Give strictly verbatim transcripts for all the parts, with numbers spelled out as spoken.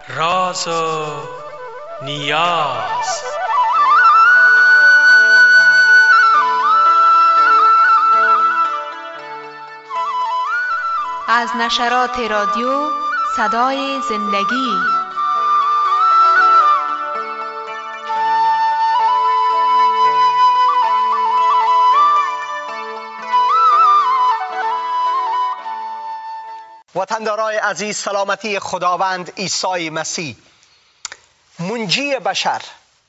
راز و نیاز. از نشرات رادیو صدای زندگی. وطندارای عزیز، سلامتی خداوند عیسی مسیح منجی بشر،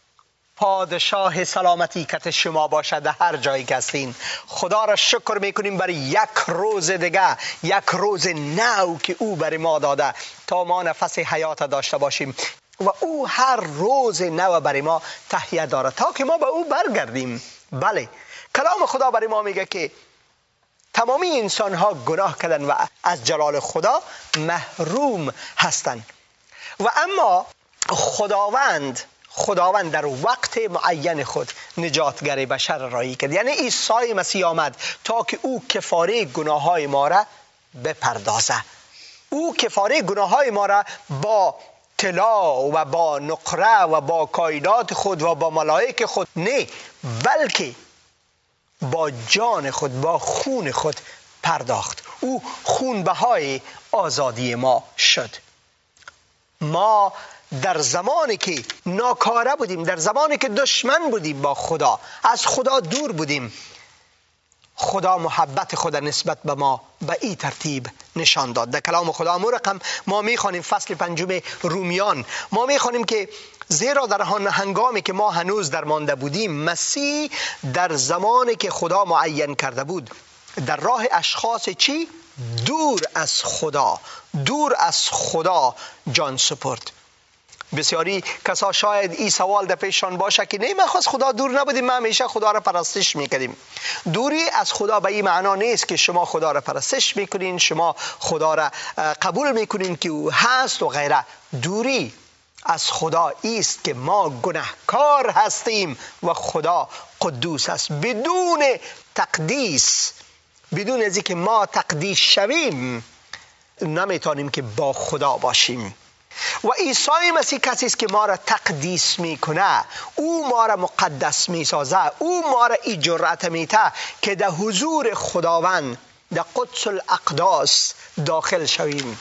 پادشاه سلامتی کت شما باشد در هر جایی که هستین. خدا را شکر میکنیم برای یک روز دیگه، یک روز نو که او برای ما داده تا ما نفس حیات داشته باشیم و او هر روز نو برای ما تهیه داره تا که ما به او برگردیم. بله، کلام خدا برای ما میگه که تمامی انسان ها گناه کردن و از جلال خدا محروم هستند، و اما خداوند خداوند در وقت معین خود نجاتگر بشر رایی کرد. یعنی عیسی مسیح آمد تا که او کفاره گناه های ما را بپردازه. او کفاره گناه های ما را با طلا و با نقره و با کائنات خود و با ملائک خود نه، بلکه با جان خود، با خون خود پرداخت. او خونبهای آزادی ما شد. ما در زمانی که ناکاره بودیم، در زمانی که دشمن بودیم با خدا، از خدا دور بودیم، خدا محبت خود نسبت به ما به این ترتیب نشان داد. در کلام خدا مرقم ما میخوانیم فصل پنجم رومیان، ما میخوانیم که زیرا در هنگامی که ما هنوز در مانده بودیم، مسیح در زمانی که خدا معین کرده بود در راه اشخاص چی؟ دور از خدا دور از خدا جان سپرد. بسیاری کسا شاید این سوال در پیششان باشه که نه، ما خواست خدا دور نبودیم، ما همیشه خدا را پرستش میکردیم. دوری از خدا به این معنا نیست که شما خدا را پرستش میکنین، شما خدا را قبول میکنین که او هست و غیره. دوری از خدا است که ما گناهکار هستیم و خدا قدوس است. بدون تقدیس، بدون از اینکه ما تقدیس شویم، نمیتونیم که با خدا باشیم. و عیسی مسیح کسی است که ما را تقدیس میکنه، او ما را مقدس میسازه، او ما را این جرأت میده که در حضور خداوند در قدس الاقداس داخل شویم.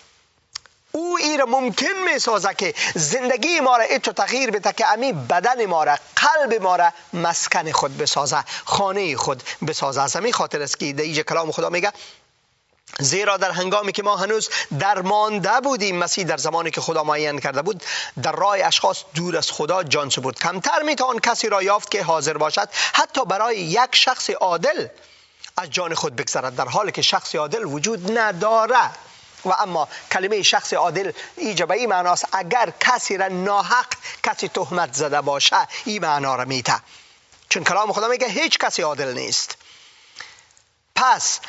او این را ممکن میسازه که زندگی ما را ایتو تغییر بده که امی بدن ما را، قلب ما را مسکن خود بسازه، خانه خود بسازه. از همین خاطر است که در اینجا کلام خدا میگه زیرا در هنگامی که ما هنوز درمانده بودیم، مسیح در زمانی که خدا معین کرده بود در راه اشخاص دور از خدا جان سپرد. کمتر میتوان کسی را یافت که حاضر باشد حتی برای یک شخص عادل از جان خود بگذرد، در حالی که شخص عادل وجود نداره. و اما کلمه شخص عادل ایجا به این معناست اگر کسی را ناحق کسی تهمت زده باشه، این معنا را میده، چون کلام خدا میگه هیچ کسی عادل نیست. پس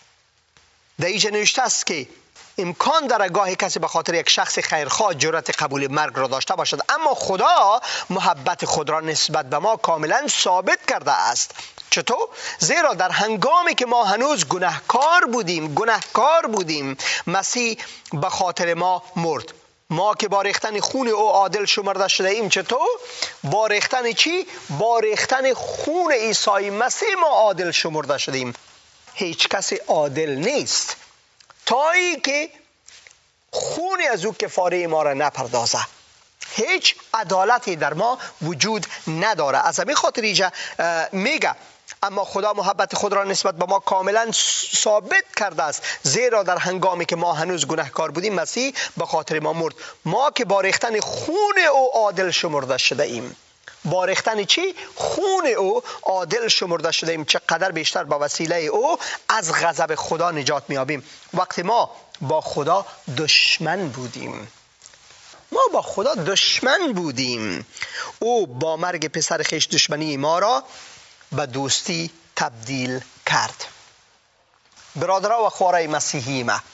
در اینجا نوشته است که امکان داره گاهی کسی به خاطر یک شخص خیرخواه جرأت قبول مرگ را داشته باشد، اما خدا محبت خود را نسبت به ما کاملا ثابت کرده است. چطور؟ زیرا در هنگامی که ما هنوز گناهکار بودیم گناهکار بودیم مسیح به خاطر ما مرد. ما که با ریختن خون او عادل شمرده شده ایم. چطور؟ با ریختن چی؟ با ریختن خون عیسی مسیح ما عادل شمرده شدیم. هیچ کسی عادل نیست تا ای که خون از او کفاره ما را نپردازه. هیچ عدالتی در ما وجود نداره. از همین خاطر اینجا میگه اما خدا محبت خود را نسبت به ما کاملا ثابت کرده است، زیرا در هنگامی که ما هنوز گناهکار بودیم مسیح به خاطر ما مرد. ما که با ریختن خون او عادل شمرده شده ایم. با ریختن چی؟ خون او عادل شمرده شده ایم. چقدر بیشتر با وسیله او از غضب خدا نجات میابیم. وقتی ما با خدا دشمن بودیم ما با خدا دشمن بودیم او با مرگ پسر خویش دشمنی ما را به دوستی تبدیل کرد. برادرها و خوارای مسیحی ما،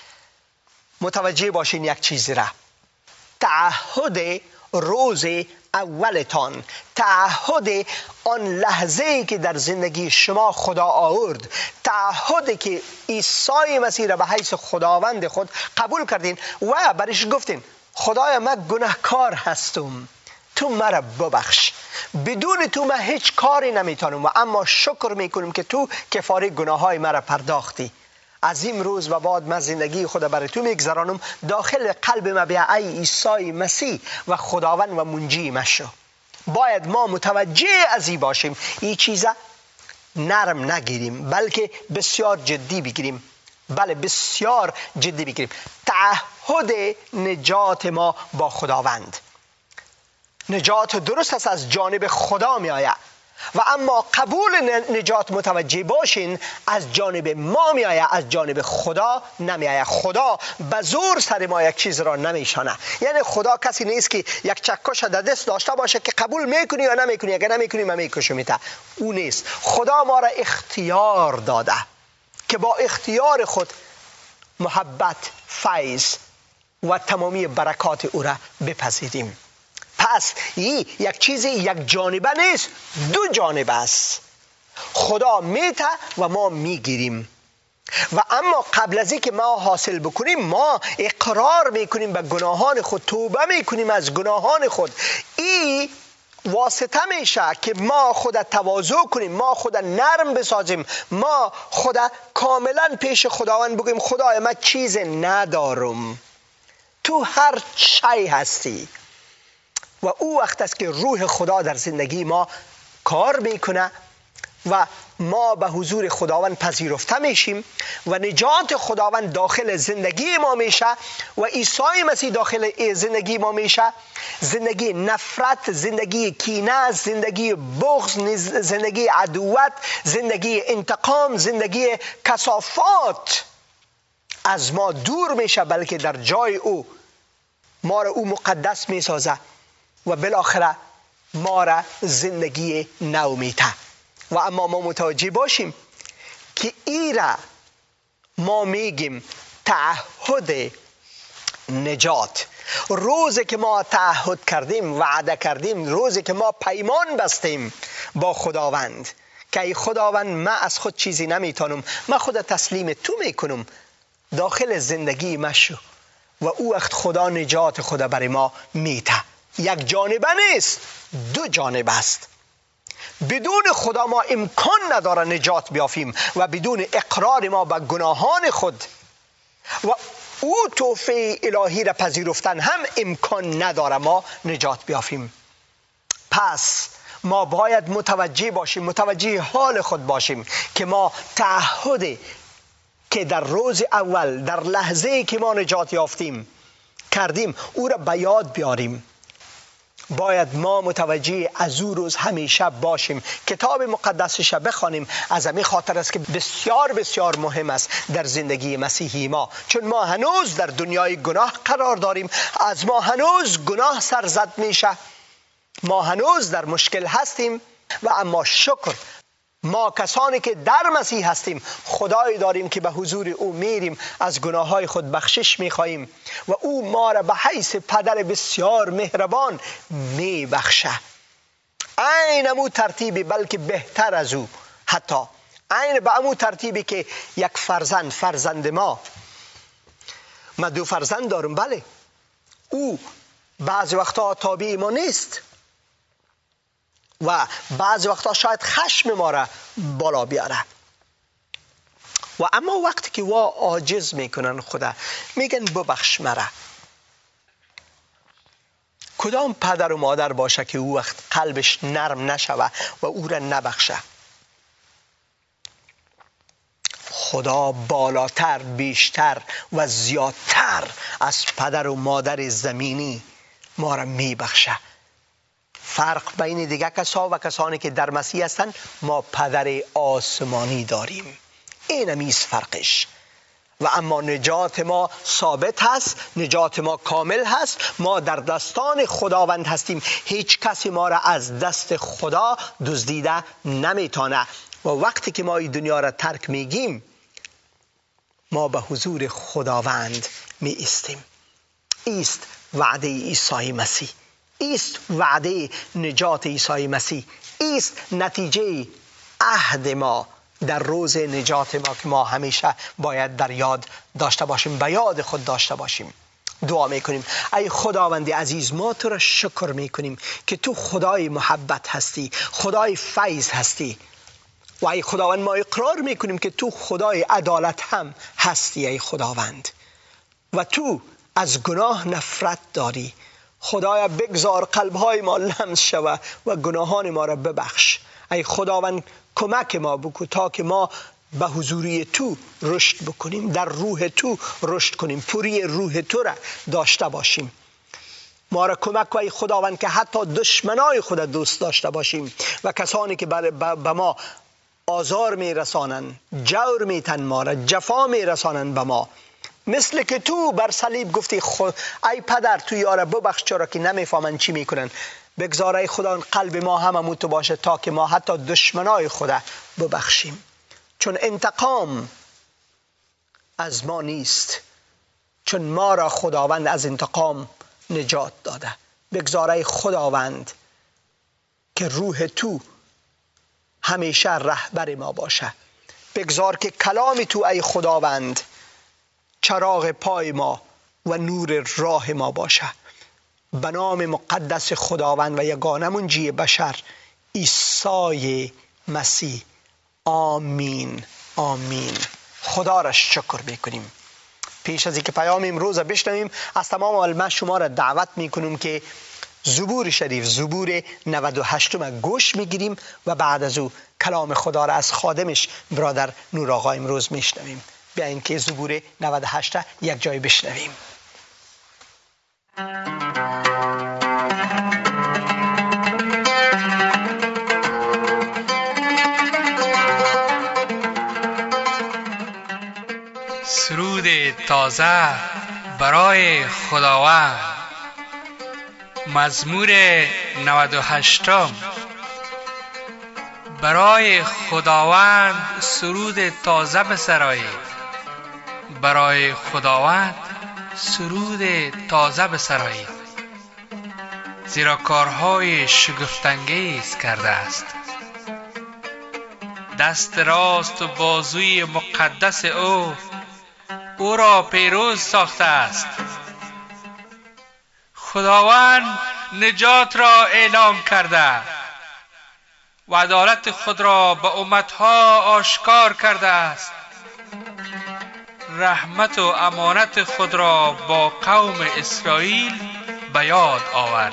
متوجه باشین یک چیزی را. تعهد روز اولتان، تعهد آن لحظه‌ای که در زندگی شما خدا آورد، تعهدی که عیسی مسیح را به حیث خداوند خود قبول کردین و برش گفتین خدایا من گناهکار هستم، تو مرا ببخش، بدون تو من هیچ کاری نمیتونم و اما شکر میکنم که تو کفاره گناه های مرا پرداختی. از این روز و بعد من زندگی خدا برای تو میگذرانم. داخل قلب من بیا ای عیسی مسیح و خداوند و منجی من شو. باید ما متوجه از این باشیم، این چیزا نرم نگیریم بلکه بسیار جدی بگیریم. بله بسیار جدی بگیریم. تعهد نجات ما با خداوند، نجات درست است از جانب خدا می آید و اما قبول نجات متوجه باشین از جانب ما می آید، از جانب خدا نمی آید. خدا به زور سر ما یک چیز را نمیشانه. یعنی خدا کسی نیست که یک چکش در دست داشته باشه که قبول میکنی یا نمیکنی، اگر نمیکنی من میکشمت. او نیست. خدا ما را اختیار داده که با اختیار خود محبت، فیض و تمامی برکات او را بپذیریم. پس این یک چیزی یک جانبه نیست، دو جانبه است. خدا میته و ما میگیریم و اما قبل از اینکه ما حاصل بکنیم ما اقرار میکنیم به گناهان خود، توبه میکنیم از گناهان خود. این واسطه میشه که ما خود تواضع کنیم، ما خود نرم بسازیم، ما خود کاملا پیش خداوند بگیم خدای من چیز ندارم، تو هر شی هستی. و او وقت است که روح خدا در زندگی ما کار میکنه و ما به حضور خداوند پذیرفته میشیم و نجات خداوند داخل زندگی ما میشه و عیسی مسیح داخل زندگی ما میشه. زندگی نفرت، زندگی کینه، زندگی بغض، زندگی عدوت، زندگی انتقام، زندگی کثافات از ما دور میشه، بلکه در جای او ما را او مقدس میسازه و بالاخره ما را زندگی نو میده. و اما ما متوجه باشیم که این را ما میگیم تعهد نجات. روزی که ما تعهد کردیم، وعده کردیم، روزی که ما پیمان بستیم با خداوند که ای خداوند من از خود چیزی نمیتونم، من خود تسلیم تو میکنم، داخل زندگی ما شو و او وقت خدا نجات خدا برای ما میده. یک جانبه نیست، دو جانبه است. بدون خدا ما امکان نداره نجات بیافیم و بدون اقرار ما به گناهان خود و او توفیق الهی را پذیرفتن هم امکان نداره ما نجات بیافیم. پس ما باید متوجه باشیم، متوجه حال خود باشیم که ما تعهد که در روز اول، در لحظه که ما نجات یافتیم کردیم، او را به یاد بیاریم. باید ما متوجه از او روز همیشه باشیم، کتاب مقدسش بخوانیم. از همین خاطر است که بسیار بسیار مهم است در زندگی مسیحی ما، چون ما هنوز در دنیای گناه قرار داریم، از ما هنوز گناه سرزد میشه، ما هنوز در مشکل هستیم و اما شکر ما کسانی که در مسیح هستیم خدایی داریم که به حضور او میریم، از گناه های خود بخشش میخواییم و او ما را به حیث پدر بسیار مهربان میبخشه. عین امو ترتیبی بلکه بهتر از او، حتی عین به امو ترتیبی که یک فرزند فرزند ما، من دو فرزند دارم، بله او بعض وقتا تابع ما نیست و بعض وقتا شاید خشم ما را بالا بیاره و اما وقتی که وا عاجز میکنن خدا میگن ببخش مرا، کدام پدر و مادر باشه که او وقت قلبش نرم نشوه و او را نبخشه؟ خدا بالاتر، بیشتر و زیادتر از پدر و مادر زمینی ما را میبخشه. فرق بین دیگه کسا و کسانی که در مسیح هستند، ما پدر آسمانی داریم، این همیست فرقش. و اما نجات ما ثابت هست، نجات ما کامل هست، ما در دستان خداوند هستیم، هیچ کسی ما را از دست خدا دزدیده نمیتونه و وقتی که ما این دنیا را ترک میگیم ما به حضور خداوند می ایستیم. ایست وعده عیسی مسیح، ایست وعده نجات عیسی مسیح، ایست نتیجه عهد ما در روز نجات ما که ما همیشه باید در یاد داشته باشیم، به یاد خود داشته باشیم. دعا میکنیم. ای خداوند عزیز، ما تو را شکر میکنیم که تو خدای محبت هستی، خدای فیض هستی. و ای خداوند ما اقرار میکنیم که تو خدای عدالت هم هستی. ای خداوند، و تو از گناه نفرت داری. خدایا بگذار قلبهای ما لمس شود و گناهان ما را ببخش. ای خداوند کمک ما بکو تا که ما به حضوری تو رشد بکنیم، در روح تو رشد کنیم، پوری روح تو را داشته باشیم. ما را کمک کن ای خداوند که حتی دشمنای خود دوست داشته باشیم و کسانی که به ما آزار می رسانند، جور می تن ما را، جفا می رسانند به ما، مثل که تو بر صلیب گفتی خود ای پدر تو یارا ببخش چرا که نمیفهمن چی میکنن. بگذار ای خدا قلب ما هم تو باشه تا که ما حتی دشمنای خدا ببخشیم، چون انتقام از ما نیست، چون ما را خداوند از انتقام نجات داده. بگذار ای خداوند که روح تو همیشه رهبر ما باشه. بگذار که کلام تو ای خداوند چراغ پای ما و نور راه ما باشه. به نام مقدس خداوند و یگانه منجی بشر عیسی مسیح، آمین آمین. خدا را شکر میکنیم. پیش از اینکه پیام امروز بشنویم، از تمام علما شما را دعوت میکنم که زبور شریف، زبور نود و هشت گوش میگیریم و بعد از او کلام خدا را از خادمش برادر نور آقا امروز میشنویم. بیاییم که زبور نود و هشت یک جای بشنویم. سرود تازه برای خداوند. مزمور نود و هشت. برای خداوند سرود تازه بسرایید. برای خداوند سرود تازه بسرایید، زیرا کارهای شگفت‌انگیز کرده است. دست راست و بازوی مقدس او او را پیروز ساخته است. خداوند نجات را اعلام کرده و عدالت خود را به امتها آشکار کرده است. رحمت و امانت خود را با قوم اسرائیل به یاد آورد.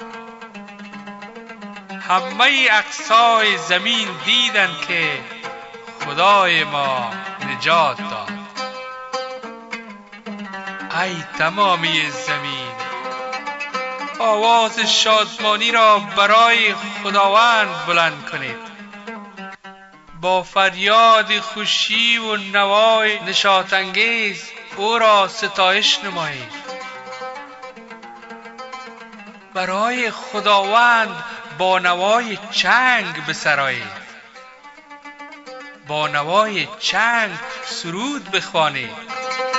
همه اقصای زمین دیدند که خدای ما نجات داد. ای تمامی زمین، آواز شادمانی را برای خداوند بلند کنید. با فریاد خوشی و نوای نشاط انگیز او را ستایش نمایید. برای خداوند با نوای چنگ بسرایید. با نوای چنگ سرود بخوانید.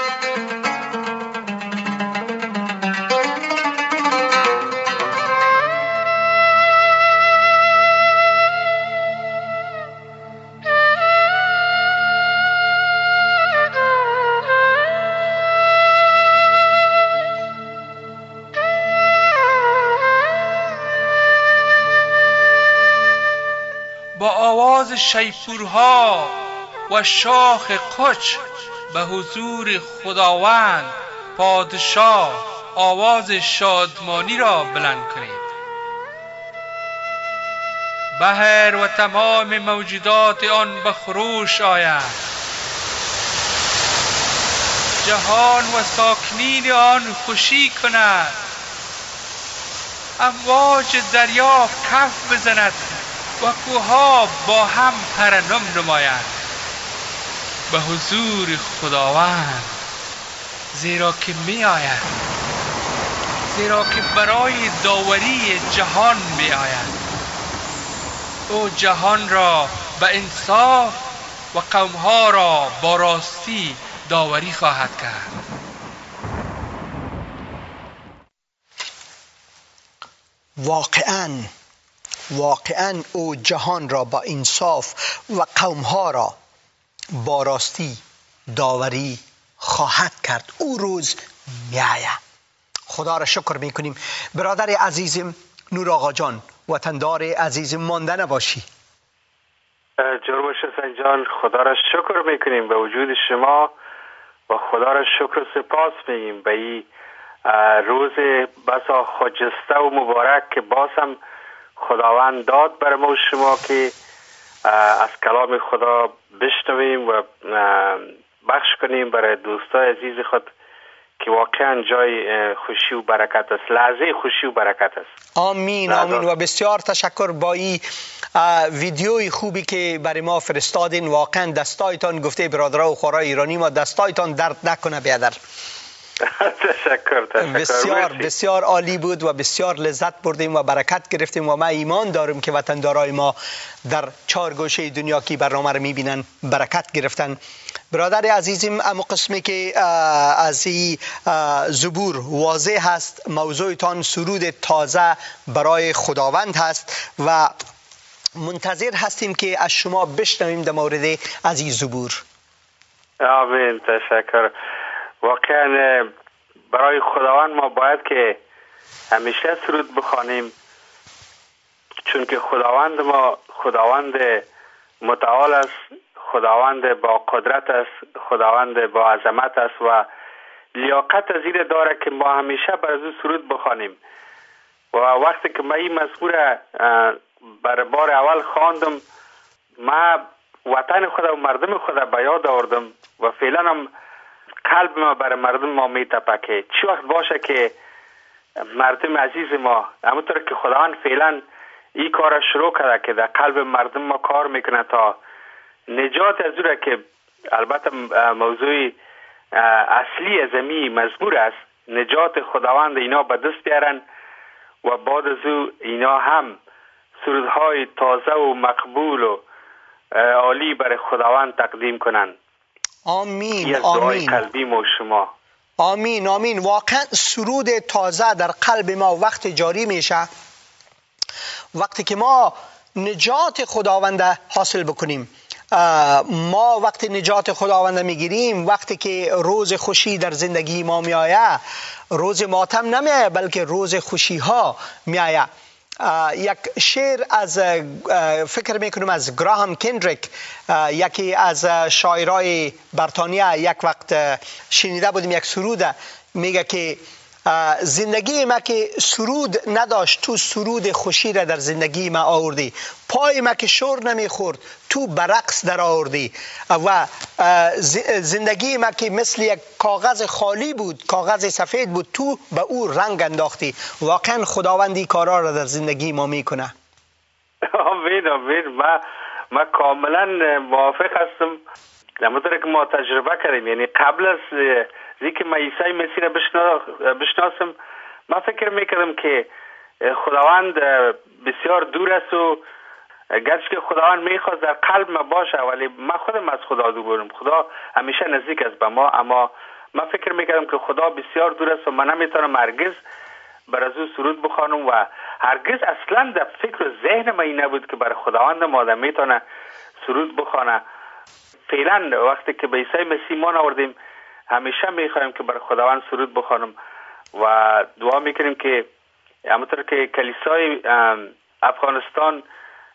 با آواز شیپورها و شاخ قچ به حضور خداوند پادشاه آواز شادمانی را بلند کنید. بحر و تمام موجودات آن به خروش آیند. جهان و ساکنین آن خوشی کند. امواج دریا کف بزند و کوها با هم ترنم نمایند به حضور خداوند، زیرا که می آید، زیرا که برای داوری جهان می آید. او جهان را به انصاف و قومها را با راستی داوری خواهد کرد. واقعاً واقعاً او جهان را با انصاف و قومها را با راستی داوری خواهد کرد. او روز می آید. خدا را شکر میکنیم. برادر عزیزم نور آقا جان، وطندار عزیزم، مانده نباشی. جور باشه حسین جان، خدا را شکر میکنیم به وجود شما و خدا را شکر و سپاس میگیم به این روز بسا خجسته و مبارک که باز هم خداوند داد بر ما شما که از کلام خدا بشنویم و بخش کنیم برای دوستای عزیز خود که واقعا جای خوشی و برکت است، لحظه خوشی و برکت است. آمین آمین و بسیار تشکر با این ویدیوی خوبی که برای ما فرستادین. واقعا دستایتان، گفته برادرها و خورای ایرانی ما، دستایتان درد نکنه بیادر. تشکر تشکر بسیار بسیار عالی بود و بسیار لذت بردیم و برکت گرفتیم و من ایمان دارم که وطندارای ما در چهار گوشه دنیا که برنامه رو میبینن برکت گرفتن. برادر عزیزم، اما قسمی که از این زبور واضح هست، موضوعتان سرود تازه برای خداوند هست و منتظر هستیم که از شما بشنویم در مورد از این زبور. آمین، تشکر. واقعا برای خداوند ما باید که همیشه سرود بخوانیم، چون که خداوند ما خداوند متعال است، خداوند با قدرت است، خداوند با عظمت است و لیاقت از این داره که ما همیشه بر او سرود بخوانیم. و وقتی که من این مزمور بر بار اول خواندم، ما وطن خدا و مردم خدا به یاد آوردم و فعلا هم قلب ما برای مردم ما میتپه که چی وقت باشه که مردم عزیز ما، همونطور که خداوند فعلا این کار شروع کرده که در قلب مردم ما کار میکنه تا نجات از او را که البته موضوع اصلی از این مزمور است، نجات خداوند اینا به دست بیارن و بعد از او اینا هم سرودهای تازه و مقبول و عالی برای خداوند تقدیم کنن. آمین آمین. قلبی ما شما. آمین آمین. واقعا سرود تازه در قلب ما وقت جاری میشه وقتی که ما نجات خداوند حاصل بکنیم. ما وقتی نجات خداوند میگیریم، وقتی که روز خوشی در زندگی ما میآید، روز ماتم نمیآید بلکه روز خوشی ها میآید. یک شعر از فکر میکنم از گراهام کندریک، یکی از شاعرای بریتانیا، یک وقت شنیده بودیم یک سرود میگه که زندگی ما که سرود نداشت، تو سرود خوشی را در زندگی ما آوردی. پای ما که شور نمیخورد، تو برقص در آوردی. و زندگی ما که مثل یک کاغذ خالی بود، کاغذ سفید بود، تو به او رنگ انداختی. واقعا خداوندی کارا را در زندگی ما میکنه. آمین آمین. ما ما کاملا موافق هستم. همونطور که ما تجربه کردیم، یعنی قبل از که من عیسی مسیح را بشناسم، من فکر میکردم که خداوند بسیار دور است و گرچه که خداوند میخواست در قلب ما باشه، ولی من خودم از خدا دورم. خدا همیشه نزدیک است به ما، اما من فکر میکردم که خدا بسیار دور است و من نمیتونم هرگز بر از او سرود بخوانم و هرگز اصلا در فکر و ذهن من این نبود که بر خداوند ما آدم میتونه سرود بخوانه. فعلا وقتی که به عیسی مسیح ما آوردیم، همیشه میخوایم که بر خداوند سرود بخوانم و دعا میکنیم که همونطور که کلیسای افغانستان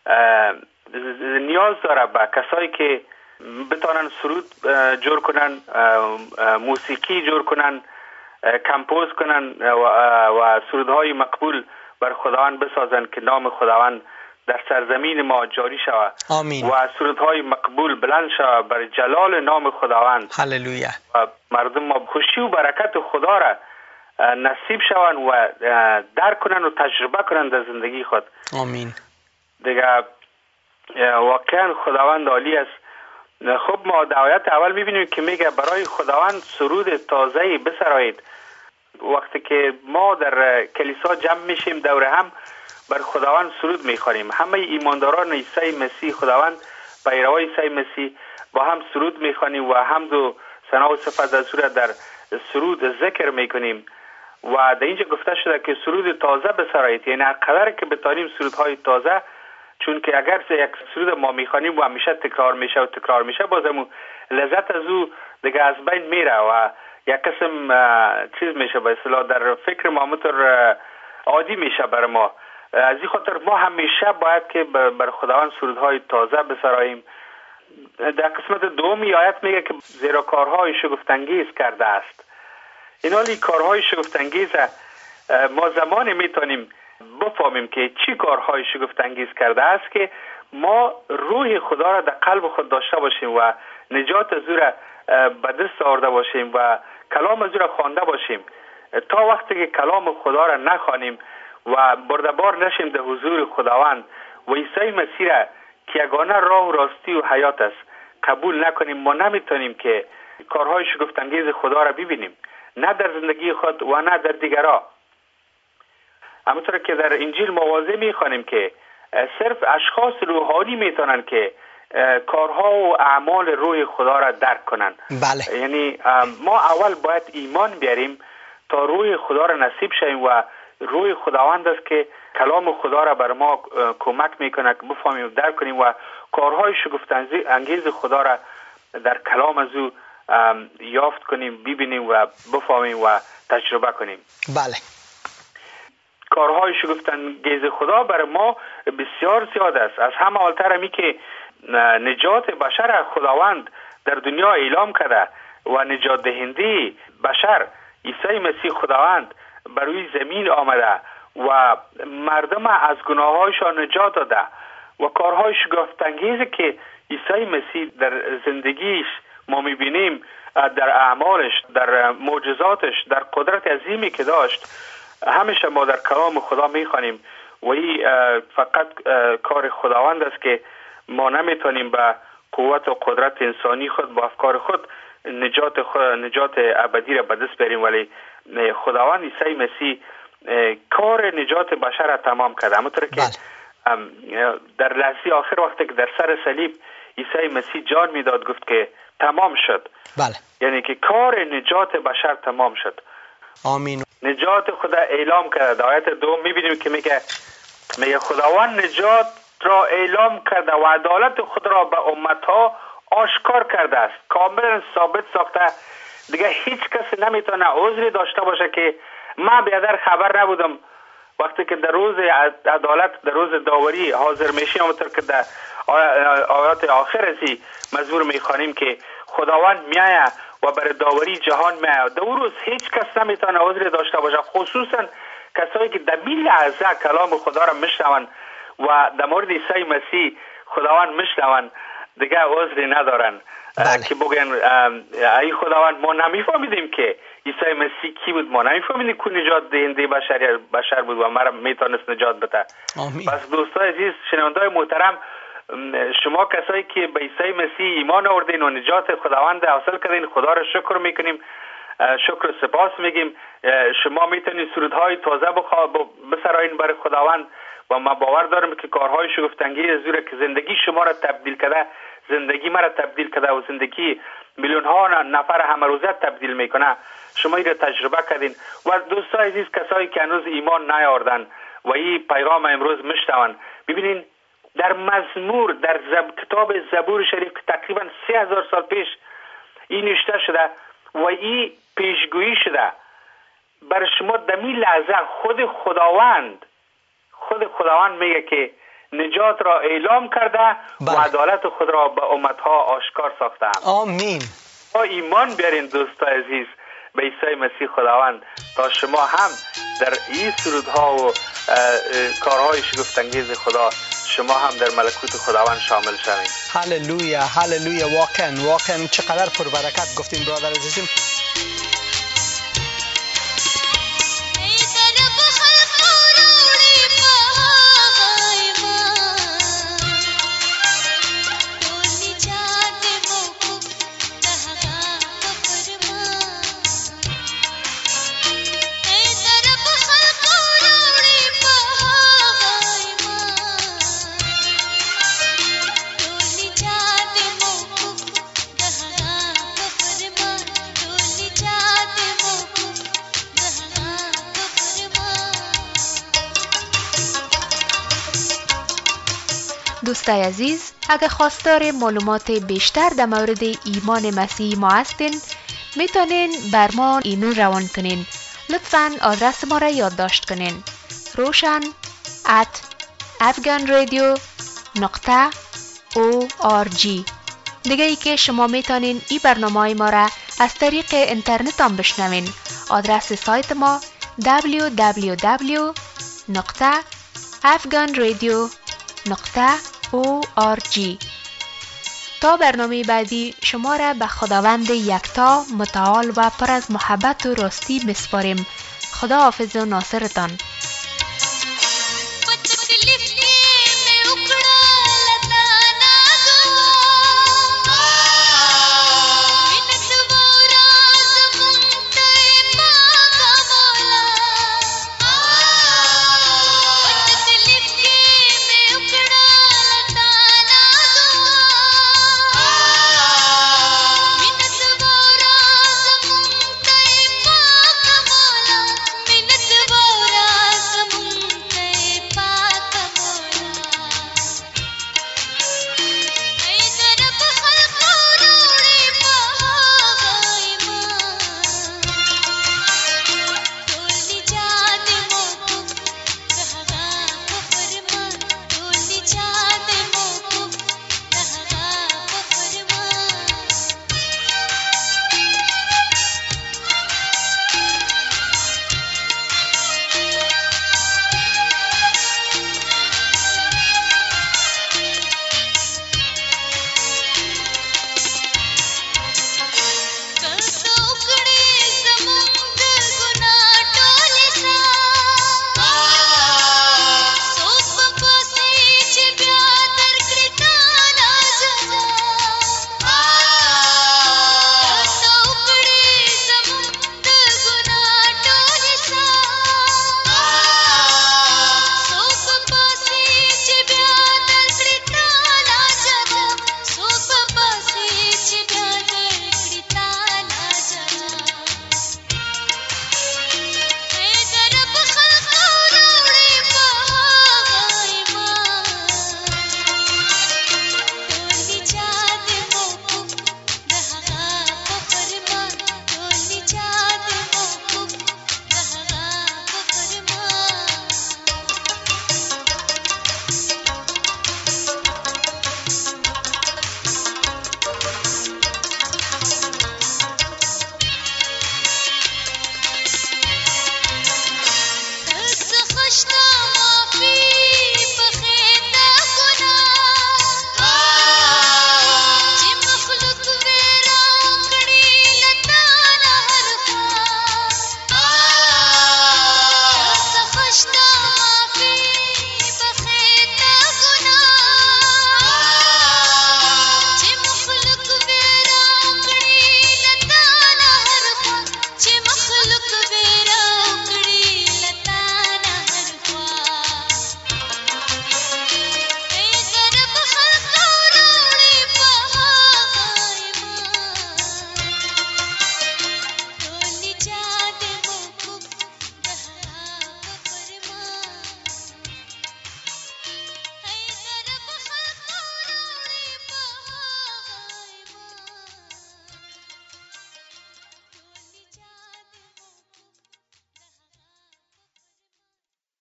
نیاز داره به کسایی که بتانن سرود جور کنن، موسیقی جور کنن، کمپوز کنن و سرودهای مقبول بر خداوند بسازن که نام خداوند در سرزمین ما جاری شود. آمین. و سرودهای مقبول بلند شود بر جلال نام خداوند. هللویا. و مردم ما خوشی و برکت خدا را نصیب شوند و درک کنن و تجربه کنن در زندگی خود. آمین. دیگه واقعا خداوند عالی است. خب ما دعایت اول میبینیم که میگه برای خداوند سرود تازه‌ای بسرایید. وقتی که ما در کلیسا جمع میشیم دور هم بر خداوند سرود میخوانیم، همه ایمانداران عیسی مسیح خداوند، پیروان عیسی مسیح با هم سرود میخوانیم و حمد و ثنا و صفت از او در سرود ذکر میکنیم. و در اینجا گفته شده که سرود تازه بسرایید، یعنی هر قدر که بتانیم سرودهای تازه، چون که اگر یک سرود ما میخوانیم و همیشه تکرار میشه و تکرار میشه، بازم لذت از او دیگه از بین میره و یک قسم چیز میشه به اصطلاح در فکر ما همونطور عادی میشه بر ما. از این خاطر ما همیشه باید که بر خداوند سرودهای تازه بسراییم. در قسمت دومی آیت میگه که زیرا کارهای شگفت‌انگیز کرده است. این حالی کارهای شگفت‌انگیز ما زمانی میتونیم بفهمیم که چی کارهای شگفت‌انگیز کرده است که ما روح خدا را در قلب خود داشته باشیم و نجات از او را به دست آورده باشیم و کلام از او را خوانده باشیم. تا وقتی که کلام خدا را نخوانیم و بردبار نشیم در حضور خداوند و عیسی مسیح را که یگانه راه و راستی و حیات است قبول نکنیم، ما نمیتونیم که کارهای شگفت‌انگیز خدا را ببینیم، نه در زندگی خود و نه در دیگران. همونطور که در انجیل ما واضح میخوانیم که صرف اشخاص روحانی میتونن که کارها و اعمال روح خدا را درک کنن. بله. یعنی ما اول باید ایمان بیاریم تا روح خدا را نصیب شویم و روح خداوند است که کلام خدا را بر ما کمک میکنه که بفهمیم و درک کنیم و کارهای شگفت‌انگیز خدا را در کلام از او یافت کنیم، ببینیم و بفهمیم و تجربه کنیم. بله. کارهای شگفت‌انگیز خدا بر ما بسیار زیاد است. از همه اولتر همی که نجات بشر خداوند در دنیا اعلام کرده و نجات دهنده بشر عیسی مسیح خداوند بر روی زمین آمده و مردم از گناهایشان نجات داده و کارهای شگفت‌انگیزی که عیسی مسیح در زندگیش ما میبینیم، در اعمالش، در معجزاتش، در قدرت عظیمی که داشت، همیشه ما در کلام خدا میخوانیم و این فقط کار خداوند است که ما نمیتونیم به قوت و قدرت انسانی خود با افکار خود نجات خود، نجات ابدی را به دست بیاریم، ولی خداوند عیسی مسیح کار نجات بشر را تمام کرده. همونطور که در لحظه آخر وقتی که در سر صلیب عیسی مسیح جان میداد گفت که تمام شد. بله. یعنی که کار نجات بشر تمام شد. آمین. نجات خدا اعلام کرده. در آیت دوم میبینیم که میگه میگه خداوند نجات را اعلام کرده و عدالت خود را به امتها آشکار کرده است. کاملا ثابت ساخته. دیگه هیچ کس نمیتونه عذری داشته باشه که من بیادر خبر نبودم. وقتی که در روز عدالت، در روز داوری حاضر میشیم، همونطور که در آیات آخر ازی مزمور میخوانیم که خداوند میایه و برای داوری جهان میایه. در اون روز هیچ کس نمیتونه عذری داشته باشه، خصوصا کسایی که در این لحظه کلام خدا را میشنون و در مورد عیسی مسیح خداوند میشنون، دیگه عذری ندارن. بله. که بگن ای خداوند ما نمیفهمیدیم که عیسی مسیح کی بود، ما نمیفهمیدیم که نجات دهنده بشر بشر بود و مرا میتونست نجات بده. پس دوستای عزیز، شنوندای محترم، شما کسایی که به عیسی مسیح ایمان آوردین و نجات خداوند حاصل کردین، خدا را شکر میکنیم، شکر و سپاس میگیم. شما میتونید سرودهای تازه بسرایین برای خداوند و ما باور دارم که کارهای شگفت‌انگیز از که زندگی شما را تبدیل کرده، زندگی مرا تبدیل کرده و زندگی میلیون ها نفر همه روزه تبدیل میکنه، شما این را تجربه کردین. و دوستای عزیز، کسایی که هنوز ایمان نیاوردن و این پیغام امروز میشنون، ببینین در مزمور، در زب... کتاب زبور شریف که تقریبا سه هزار سال پیش این نوشته شده و این پیشگویی شده برای شما در این لحظه خود خداوند خود خداوند میگه که نجات را اعلام کرده بله. و عدالت خود را به امتها آشکار ساخته. آمین. ما ایمان بیارین دوستای عزیز به عیسی مسیح خداوند تا شما هم در این سرودها و کارهای شگفت‌انگیز خدا شما هم در ملکوت خداوند شامل شوید. هللویا، هللویا. واقعا واقعا چقدر پربرکت گفتین برادر عزیزم. دوستای عزیز، اگر خواستار معلومات بیشتر در مورد ایمان مسیحی ما هستین، میتونین بر ما ایمیل روان کنین. لطفاً آدرس ما را یادداشت کنین: روشن at afghanradio نقطه او آر جی. دیگه ای که شما میتونین این برنامه ما را از طریق اینترنت هم بشنوین. آدرس سایت ما دبلیو دبلیو دبلیو نقطه afghanradio نقطه او آر جی. تا برنامه بعدی شما را به خداوند یکتا متعال و پر از محبت و راستی میسپاریم. خدا حافظ و ناصرتان. Krishna,